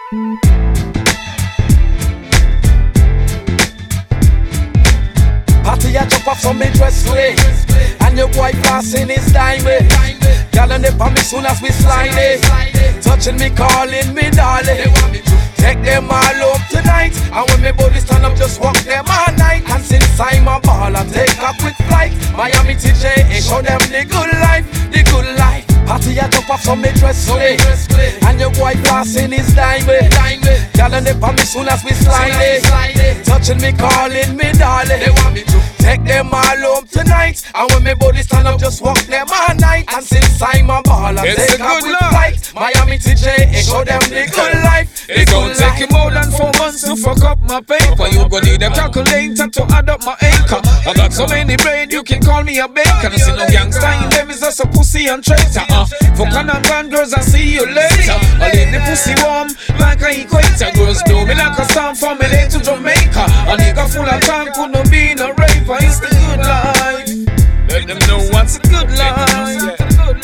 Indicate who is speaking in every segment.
Speaker 1: Party I jump off some me dress way, and your boy passing his time way. Girl on the me soon as we slide it, touching me, calling me darling. Take them all home tonight, and when me body stand up, just walk them all night. And since I'm a baller, take a quick flight, Miami to JA, show them the good life, the good life. Party I jump off some me dress way, and your boy passing his time way. Girl on the me soon as we slide it, touching me, calling me darling. Take them all home tonight, and when me body stand up, just walk them all night. And since I'm a baller, take a quick flight, Miami to JA, show them the good life.
Speaker 2: It gon' take you more than 4 months to fuck up my paper. You gon' need a calculator to add up my acre. I got so many brain, you can call me a bacon. I see no gangsta in them, is just a pussy and traitor. Fuck on and gone, girls, I see you later. I leave the pussy warm like an equator. Girls do me like a storm from LA to Jamaica. A nigga full of time couldn't be no raper. It's the good life. Let them know what's a good life.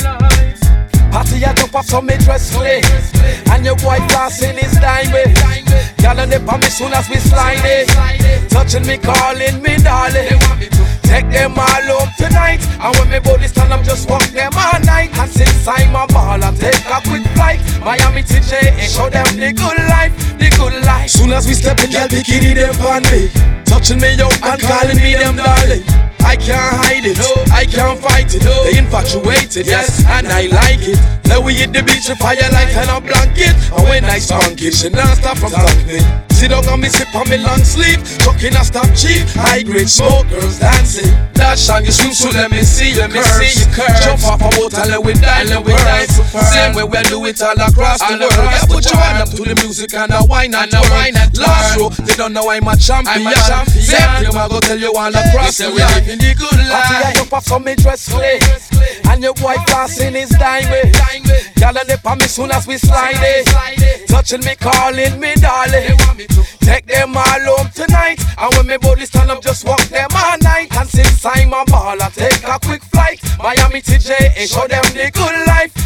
Speaker 1: Party I jump off some me dress way, and your boy passing his time way. Girl on the me soon as we slide it, touching me, calling me darling. Take them all home tonight, and when me body stand up, just walk them all night. And since I'm a baller, take a quick flight, Miami to JA, show them the good life, the good life. Soon as we step in, girl, bikini them on me, touching me out and calling me them darling. I can't hide it, I can't fight it. They infatuated, yes, and I like it. Now we hit the beach with fire like a blanket, and when I spunk it, she not stop from thumping. Sit down and me sip on me long sleeve, chucking a stop cheap, high grade smoke, girls dancing. Dash on your shoes, so let me see you curves. Jump off a boat and let we die, same way we do it all across the world. Yeah, put your hand up to the music and a wine and twirl. Last row, they don't know I'm a champion. Same thing I go tell you all across the world. In the good life, party I jump off some me dress way, and your boy passing his time way. Girl on the me soon as we slide it, touching me, calling me darling. Take them all home tonight, and when me body stand up, just walk them all night. And since I'm a baller, take a quick flight, Miami to JA, show them the good life,